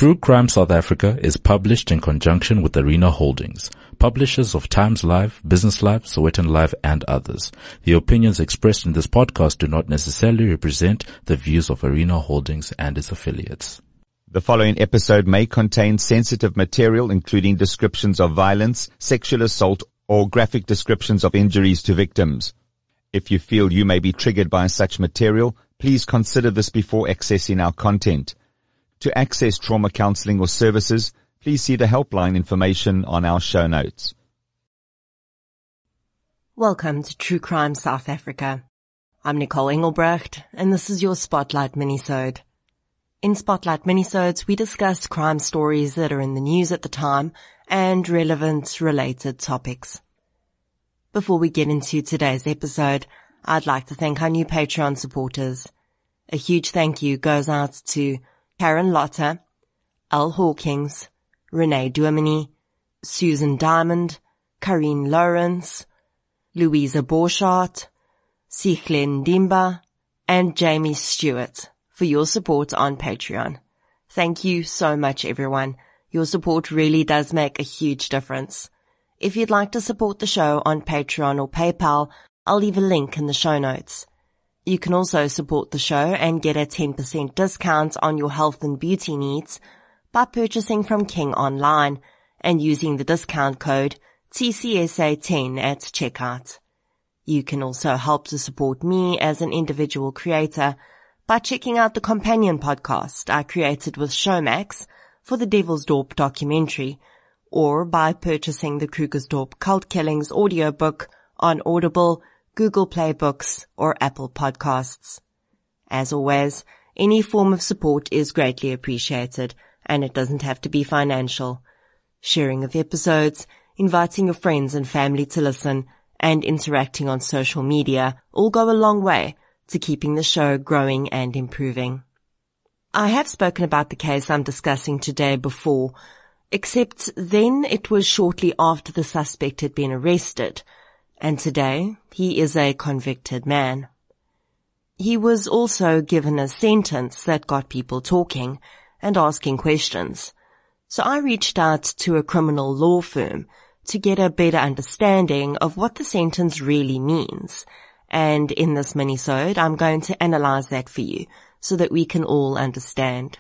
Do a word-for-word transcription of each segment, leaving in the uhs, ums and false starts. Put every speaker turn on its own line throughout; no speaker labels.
True Crime South Africa is published in conjunction with Arena Holdings, publishers of Times Live, Business Live, Sowetan Live, and others. The opinions expressed in this podcast do not necessarily represent the views of Arena Holdings and its affiliates.
The following episode may contain sensitive material, including descriptions of violence, sexual assault, or graphic descriptions of injuries to victims. If you feel you may be triggered by such material, please consider this before accessing our content. To access trauma counseling or services, please see the helpline information on our show notes.
Welcome to True Crime South Africa. I'm Nicole Engelbrecht, and this is your Spotlight Minisode. In Spotlight Minisodes, we discuss crime stories that are in the news at the time and relevant related topics. Before we get into today's episode, I'd like to thank our new Patreon supporters. A huge thank you goes out to Karen Lotter, Al Hawkins, Renee Duomini, Susan Diamond, Karine Lawrence, Louisa Borchardt, Sichlin Dimba, and Jamie Stewart for your support on Patreon. Thank you so much, everyone. Your support really does make a huge difference. If you'd like to support the show on Patreon or PayPal, I'll leave a link in the show notes. You can also support the show and get a ten percent discount on your health and beauty needs by purchasing from King Online and using the discount code T C S A ten at checkout. You can also help to support me as an individual creator by checking out the companion podcast I created with Showmax for the Devilsdorp documentary, or by purchasing the Krugersdorp Cult Killings audiobook on Audible, Google Play Books, or Apple Podcasts. As always, any form of support is greatly appreciated, and it doesn't have to be financial. Sharing of episodes, inviting your friends and family to listen, and interacting on social media all go a long way to keeping the show growing and improving. I have spoken about the case I'm discussing today before, except then it was shortly after the suspect had been arrested, and today he is a convicted man. He was also given a sentence that got people talking and asking questions, so I reached out to a criminal law firm to get a better understanding of what the sentence really means. And in this minisode, I'm going to analyze that for you so that we can all understand.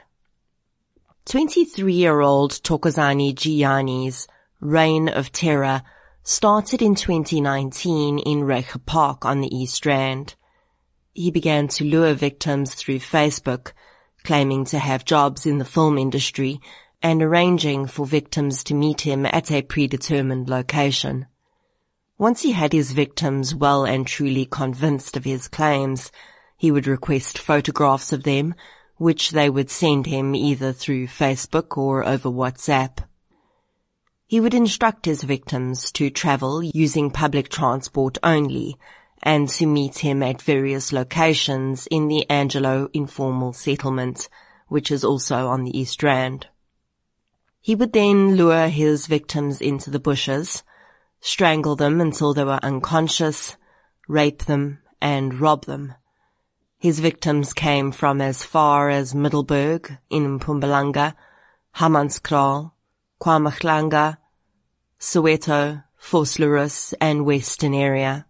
twenty-three-year-old Thokozani Gianni's reign of terror started in twenty nineteen in Reiche Park on the East Rand. He began to lure victims through Facebook, claiming to have jobs in the film industry and arranging for victims to meet him at a predetermined location. Once he had his victims well and truly convinced of his claims, he would request photographs of them, which they would send him either through Facebook or over WhatsApp. He would instruct his victims to travel using public transport only and to meet him at various locations in the Angelo Informal Settlement, which is also on the East Rand. He would then lure his victims into the bushes, strangle them until they were unconscious, rape them, and rob them. His victims came from as far as Middelburg in Mpumalanga, Hammanskraal, KwaMahlanga, Soweto, Vosloorus, and Western area.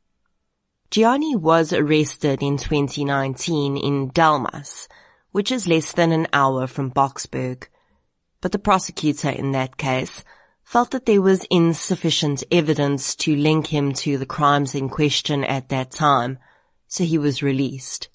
Gianni was arrested in twenty nineteen in Delmas, which is less than an hour from Boksburg, but the prosecutor in that case felt that there was insufficient evidence to link him to the crimes in question at that time, so he was released.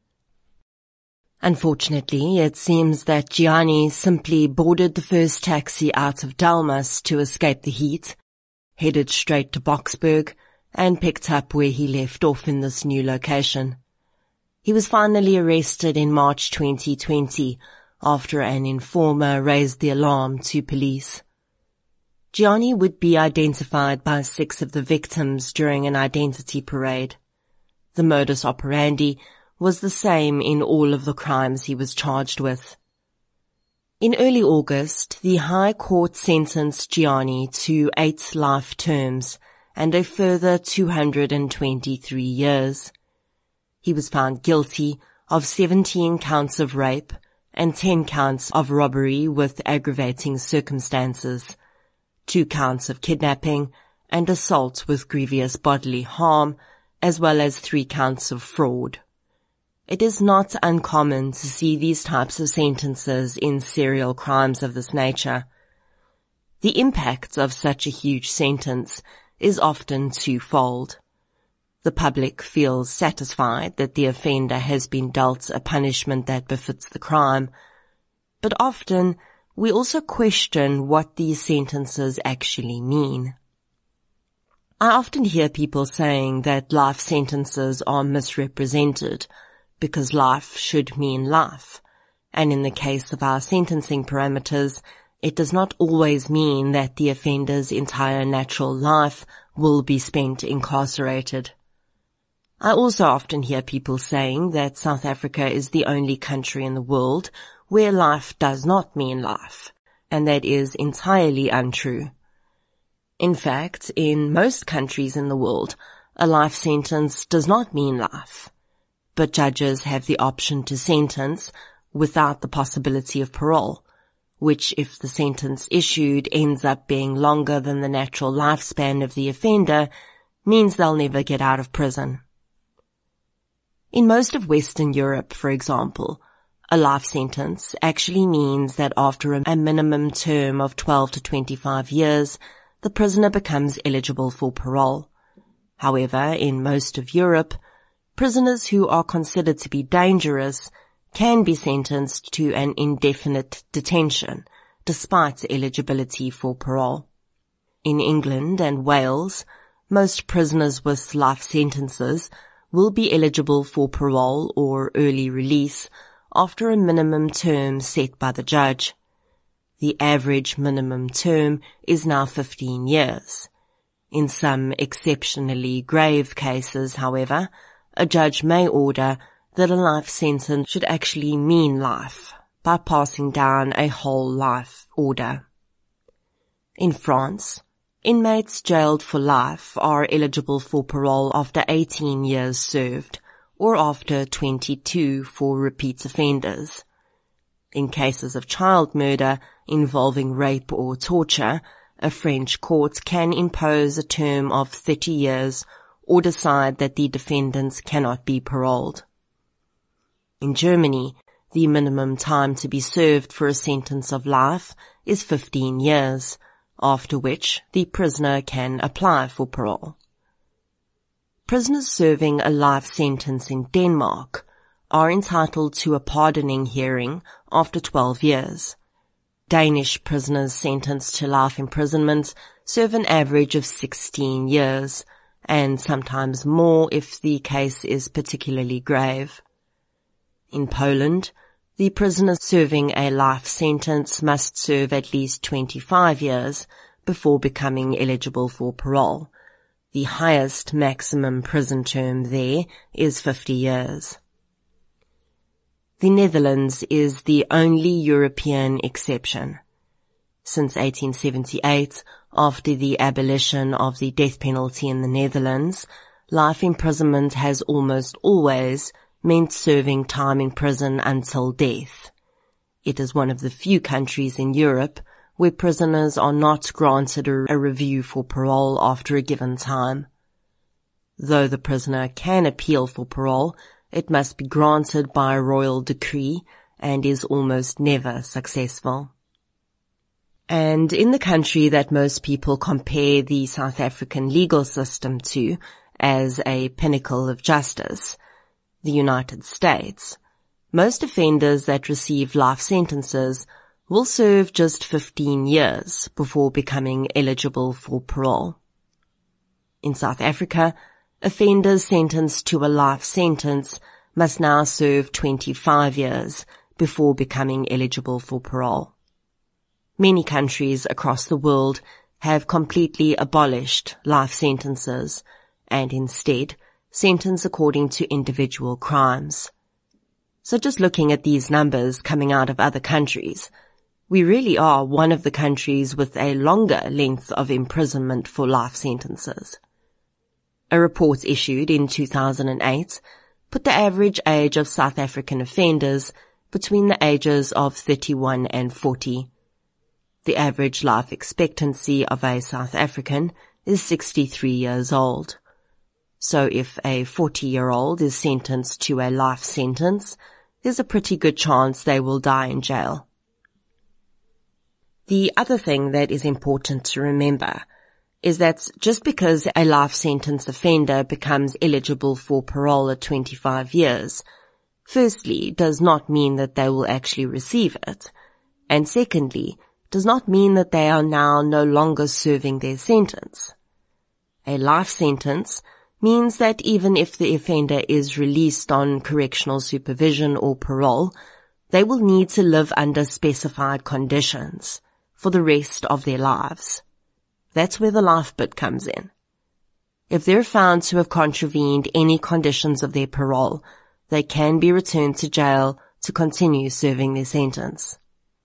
Unfortunately, it seems that Gianni simply boarded the first taxi out of Delmas to escape the heat, headed straight to Boksburg, and picked up where he left off in this new location. He was finally arrested in March twenty twenty after an informer raised the alarm to police. Gianni would be identified by six of the victims during an identity parade. The modus operandi was the same in all of the crimes he was charged with. In early August, the High Court sentenced Gianni to eight life terms and a further two hundred twenty-three years. He was found guilty of seventeen counts of rape and ten counts of robbery with aggravating circumstances, two counts of kidnapping, and assault with grievous bodily harm, as well as three counts of fraud. It is not uncommon to see these types of sentences in serial crimes of this nature. The impact of such a huge sentence is often twofold. The public feels satisfied that the offender has been dealt a punishment that befits the crime, but often we also question what these sentences actually mean. I often hear people saying that life sentences are misrepresented because life should mean life, and in the case of our sentencing parameters, it does not always mean that the offender's entire natural life will be spent incarcerated. I also often hear people saying that South Africa is the only country in the world where life does not mean life, and that is entirely untrue. In fact, in most countries in the world, a life sentence does not mean life, but judges have the option to sentence without the possibility of parole, which, if the sentence issued ends up being longer than the natural lifespan of the offender, means they'll never get out of prison. In most of Western Europe, for example, a life sentence actually means that after a minimum term of twelve to twenty-five years, the prisoner becomes eligible for parole. However, in most of Europe, prisoners who are considered to be dangerous can be sentenced to an indefinite detention, despite eligibility for parole. In England and Wales, most prisoners with life sentences will be eligible for parole or early release after a minimum term set by the judge. The average minimum term is now fifteen years. In some exceptionally grave cases, however, a judge may order that a life sentence should actually mean life by passing down a whole life order. In France, inmates jailed for life are eligible for parole after eighteen years served, or after twenty-two for repeat offenders. In cases of child murder involving rape or torture, a French court can impose a term of thirty years or decide that the defendants cannot be paroled. In Germany, the minimum time to be served for a sentence of life is fifteen years, after which the prisoner can apply for parole. Prisoners serving a life sentence in Denmark are entitled to a pardoning hearing after twelve years. Danish prisoners sentenced to life imprisonment serve an average of sixteen years, and sometimes more if the case is particularly grave. In Poland, the prisoner serving a life sentence must serve at least twenty-five years before becoming eligible for parole. The highest maximum prison term there is fifty years. The Netherlands is the only European exception. Since eighteen seventy-eight, after the abolition of the death penalty in the Netherlands, life imprisonment has almost always meant serving time in prison until death. It is one of the few countries in Europe where prisoners are not granted a review for parole after a given time. Though the prisoner can appeal for parole, it must be granted by a royal decree and is almost never successful. And in the country that most people compare the South African legal system to as a pinnacle of justice, the United States, most offenders that receive life sentences will serve just fifteen years before becoming eligible for parole. In South Africa, offenders sentenced to a life sentence must now serve twenty-five years before becoming eligible for parole. Many countries across the world have completely abolished life sentences and instead sentence according to individual crimes. So just looking at these numbers coming out of other countries, we really are one of the countries with a longer length of imprisonment for life sentences. A report issued in two thousand eight put the average age of South African offenders between the ages of thirty-one and forty. The average life expectancy of a South African is sixty-three years old. So if a forty-year-old is sentenced to a life sentence, there's a pretty good chance they will die in jail. The other thing that is important to remember is that just because a life sentence offender becomes eligible for parole at twenty-five years, firstly, does not mean that they will actually receive it, and secondly, does not mean that they are now no longer serving their sentence. A life sentence means that even if the offender is released on correctional supervision or parole, they will need to live under specified conditions for the rest of their lives. That's where the life bit comes in. If they're found to have contravened any conditions of their parole, they can be returned to jail to continue serving their sentence.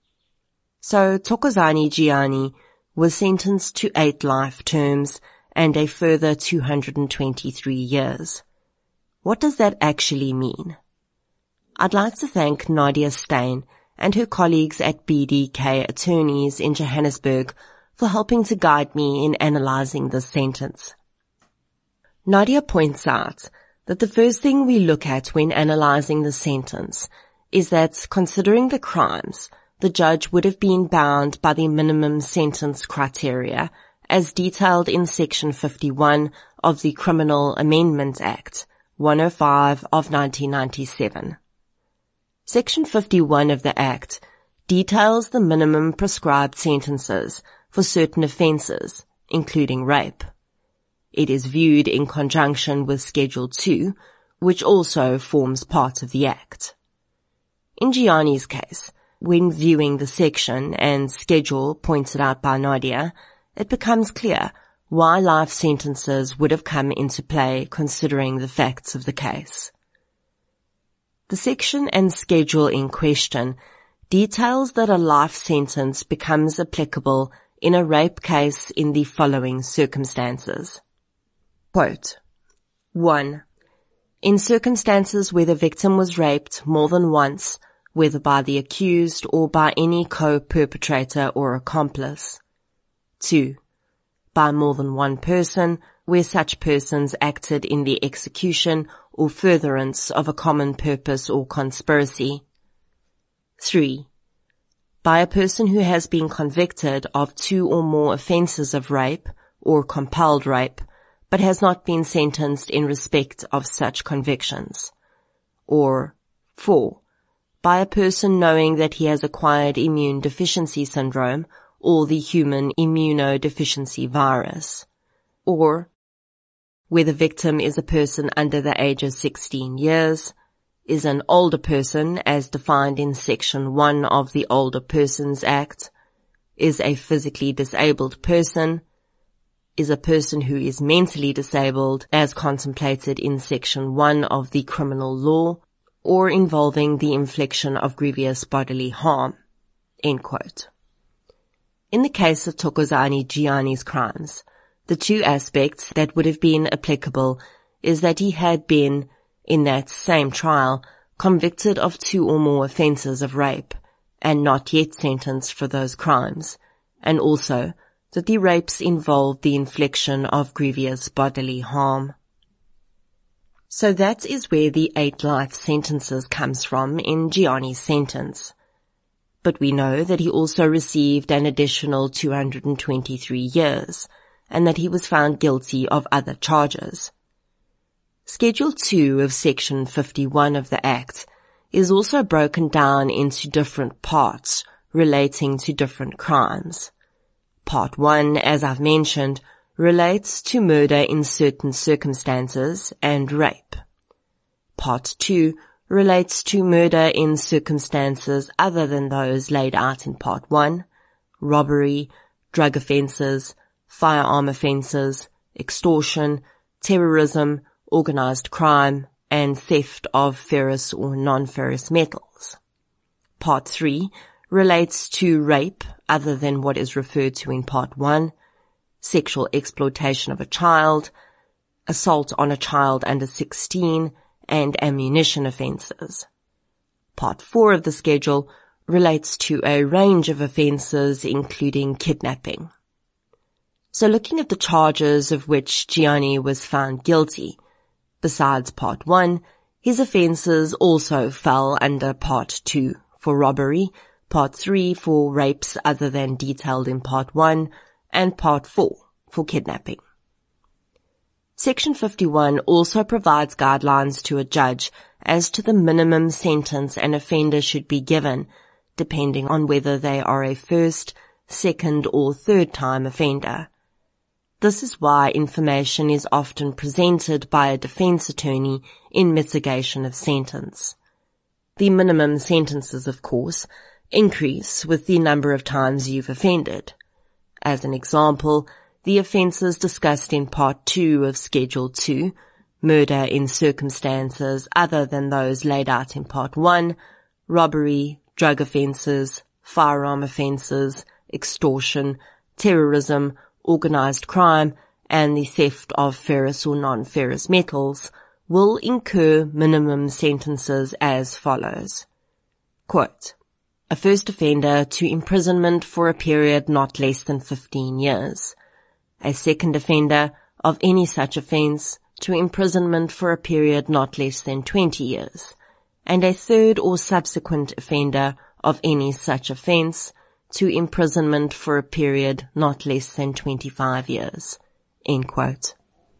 So Thokozani Giani was sentenced to eight life terms and a further two hundred twenty-three years. What does that actually mean? I'd like to thank Nadia Steyn and her colleagues at B D K Attorneys in Johannesburg for helping to guide me in analyzing this sentence. Nadia points out that the first thing we look at when analyzing the sentence is that, considering the crimes, the judge would have been bound by the minimum sentence criteria as detailed in Section fifty-one of the Criminal Amendment Act, one oh five of nineteen ninety-seven. Section fifty-one of the Act details the minimum prescribed sentences for certain offences, including rape. It is viewed in conjunction with Schedule two, which also forms part of the Act. In Giani's case, when viewing the section and schedule pointed out by Nadia, it becomes clear why life sentences would have come into play considering the facts of the case. The section and schedule in question details that a life sentence becomes applicable in a rape case in the following circumstances. Quote, one. In circumstances where the victim was raped more than once, whether by the accused or by any co-perpetrator or accomplice. Two. By more than one person, where such persons acted in the execution or furtherance of a common purpose or conspiracy. Three. By a person who has been convicted of two or more offences of rape or compelled rape, but has not been sentenced in respect of such convictions. Or four. By a person knowing that he has acquired immune deficiency syndrome or the human immunodeficiency virus. Or where the victim is a person under the age of sixteen years, is an older person as defined in Section one of the Older Persons Act, is a physically disabled person, is a person who is mentally disabled as contemplated in Section one of the Criminal Law, or involving the infliction of grievous bodily harm. End quote. In the case of Thokozani Giani's crimes, the two aspects that would have been applicable is that he had been, in that same trial, convicted of two or more offences of rape, and not yet sentenced for those crimes, and also that the rapes involved the infliction of grievous bodily harm. So that is where the eight life sentences comes from in Giani's sentence. But we know that he also received an additional two hundred twenty-three years, and that he was found guilty of other charges. Schedule two of Section fifty-one of the Act is also broken down into different parts relating to different crimes. Part one, as I've mentioned, relates to murder in certain circumstances and rape. Part two relates to murder in circumstances other than those laid out in Part one, robbery, drug offences, firearm offences, extortion, terrorism, organised crime, and theft of ferrous or non-ferrous metals. Part three relates to rape other than what is referred to in Part one, sexual exploitation of a child, assault on a child under sixteen, and ammunition offences. Part four of the schedule relates to a range of offences, including kidnapping. So looking at the charges of which Gianni was found guilty, besides Part one, his offences also fell under Part two for robbery, Part three for rapes other than detailed in Part one, and Part four for kidnapping. Section fifty-one also provides guidelines to a judge as to the minimum sentence an offender should be given, depending on whether they are a first, second, or third time offender. This is why information is often presented by a defense attorney in mitigation of sentence. The minimum sentences, of course, increase with the number of times you've offended. As an example, the offences discussed in Part two of Schedule two, murder in circumstances other than those laid out in Part one, robbery, drug offences, firearm offences, extortion, terrorism, organised crime, and the theft of ferrous or non-ferrous metals, will incur minimum sentences as follows. Quote, a first offender to imprisonment for a period not less than fifteen years. A second offender of any such offence to imprisonment for a period not less than twenty years, and a third or subsequent offender of any such offence to imprisonment for a period not less than twenty-five years. End quote.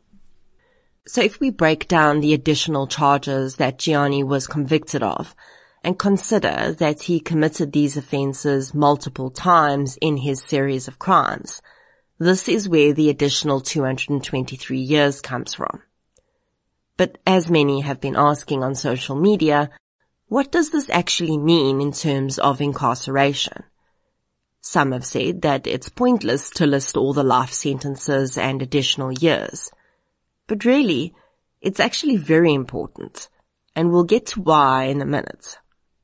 So if we break down the additional charges that Gianni was convicted of, and consider that he committed these offences multiple times in his series of crimes, this is where the additional two hundred twenty-three years comes from. But as many have been asking on social media, what does this actually mean in terms of incarceration? Some have said that it's pointless to list all the life sentences and additional years. But really, it's actually very important, and we'll get to why in a minute.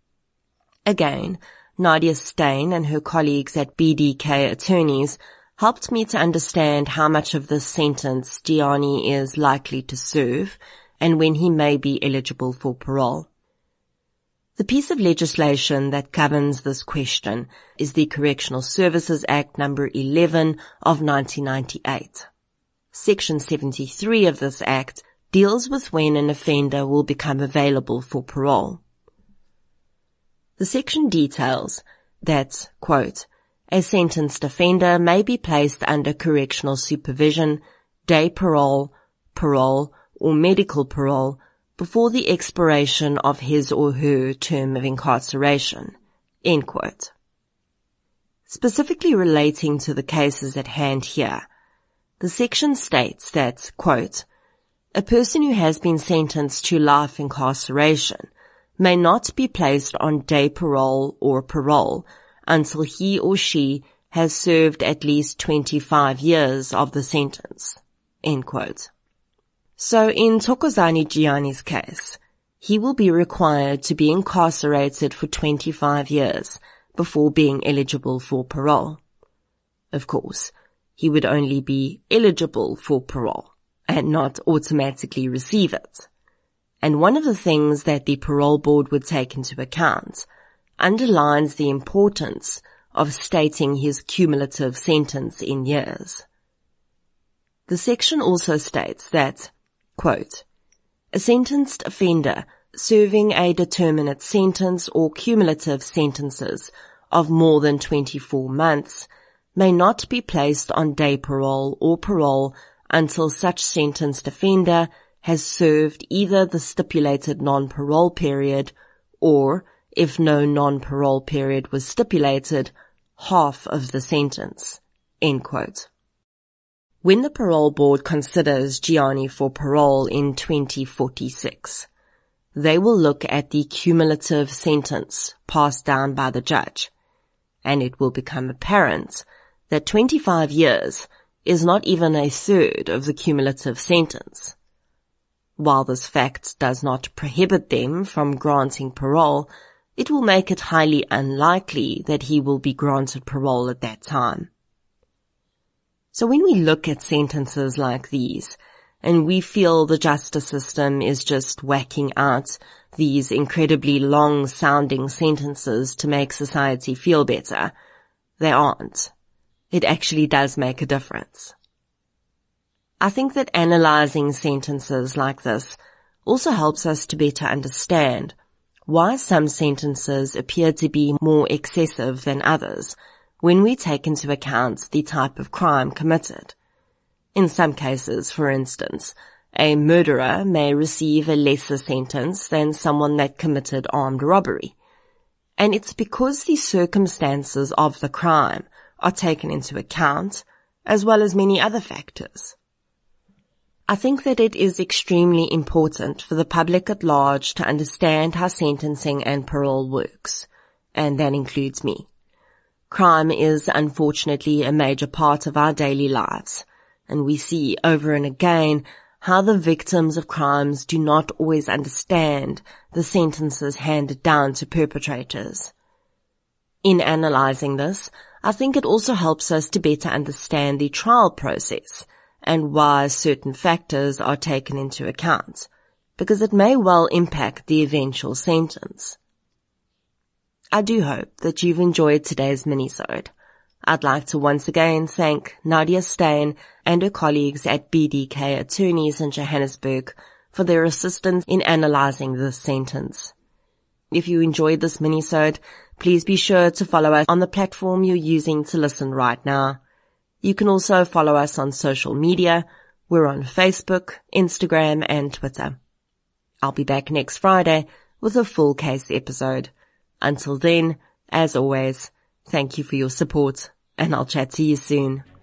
Again, Nadia Steyn and her colleagues at B D K Attorneys helped me to understand how much of this sentence Gianni is likely to serve and when he may be eligible for parole. The piece of legislation that governs this question is the Correctional Services Act number eleven of nineteen ninety-eight. Section seventy-three of this act deals with when an offender will become available for parole. The section details that, quote, a sentenced offender may be placed under correctional supervision, day parole, parole, or medical parole before the expiration of his or her term of incarceration, end quote. Specifically relating to the cases at hand here, the section states that, quote, a person who has been sentenced to life incarceration may not be placed on day parole or parole until he or she has served at least twenty-five years of the sentence, end quote. So in Thokozani Gianni's case, he will be required to be incarcerated for twenty-five years before being eligible for parole. Of course, he would only be eligible for parole and not automatically receive it. And one of the things that the parole board would take into account underlines the importance of stating his cumulative sentence in years. The section also states that, quote, a sentenced offender serving a determinate sentence or cumulative sentences of more than twenty-four months may not be placed on day parole or parole until such sentenced offender has served either the stipulated non-parole period or, if no non-parole period was stipulated, half of the sentence, end quote. When the parole board considers Gianni for parole in twenty forty-six, they will look at the cumulative sentence passed down by the judge, and it will become apparent that twenty-five years is not even a third of the cumulative sentence. While this fact does not prohibit them from granting parole, it will make it highly unlikely that he will be granted parole at that time. So when we look at sentences like these, and we feel the justice system is just whacking out these incredibly long-sounding sentences to make society feel better. They aren't. It actually does make a difference. I think that analyzing sentences like this also helps us to better understand why some sentences appear to be more excessive than others when we take into account the type of crime committed. In some cases, for instance, a murderer may receive a lesser sentence than someone that committed armed robbery. And it's because the circumstances of the crime are taken into account, as well as many other factors. I think that it is extremely important for the public at large to understand how sentencing and parole works, and that includes me. Crime is unfortunately a major part of our daily lives, and we see over and again how the victims of crimes do not always understand the sentences handed down to perpetrators. In analyzing this, I think it also helps us to better understand the trial process and why certain factors are taken into account, because it may well impact the eventual sentence. I do hope that you've enjoyed today's minisode. I'd like to once again thank Nadia Steyn and her colleagues at B D K Attorneys in Johannesburg for their assistance in analyzing this sentence. If you enjoyed this minisode, please be sure to follow us on the platform you're using to listen right now. You can also follow us on social media. We're on Facebook, Instagram, and Twitter. I'll be back next Friday with a full case episode. Until then, as always, thank you for your support, and I'll chat to you soon.